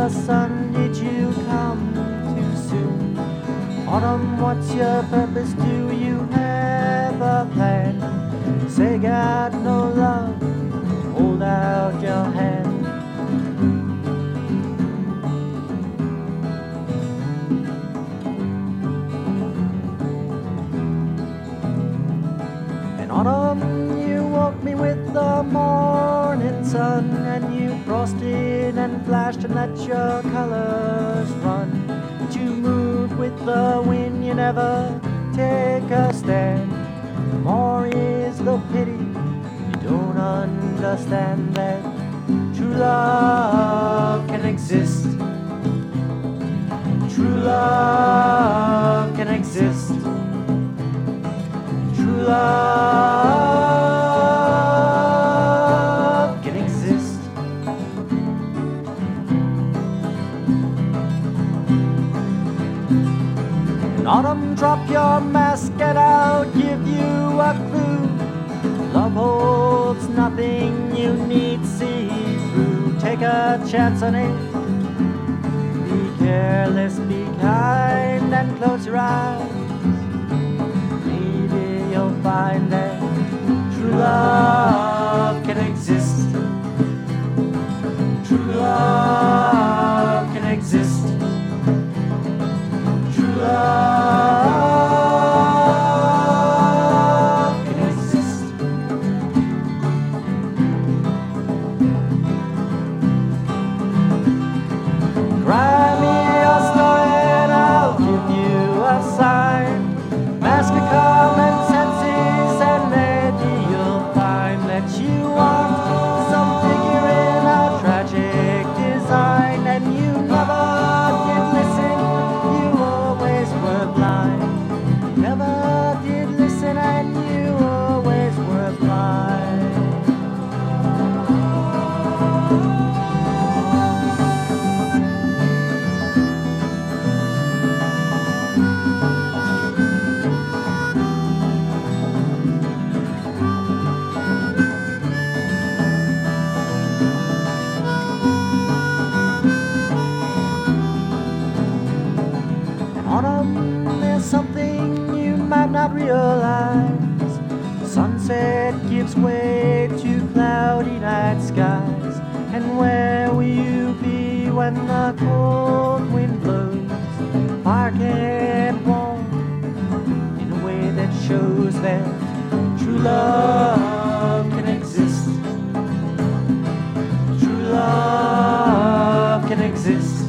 the sun, did you come too soon? Autumn, what's your purpose? Do you have a plan? Say got no love, hold out your hand. In autumn, you woke me with the morning sun, and you frosted and flashed and let your colors run. But you move with the wind, you never take a stand. More is the pity, you don't understand that true love can exist. True love can exist. True love can exist. In autumn, drop your mask and I'll give you a clue. Love holds nothing you need see through. Take a chance on it. Be careless, be kind, and close your eyes. Maybe you'll find that true love can exist. True love can exist. True love can exist. Cry me a story and I'll give you a sign. Ask a common senses and maybe you'll find that you want some figure in a tragic design. And you never did listen, you always were blind. You never did listen and you always were blind. Autumn is something you might not realize. Sunset gives way to cloudy night skies. And where will you be when the cold wind blows? Fire can't warm in a way that shows that true love can exist. True love can exist.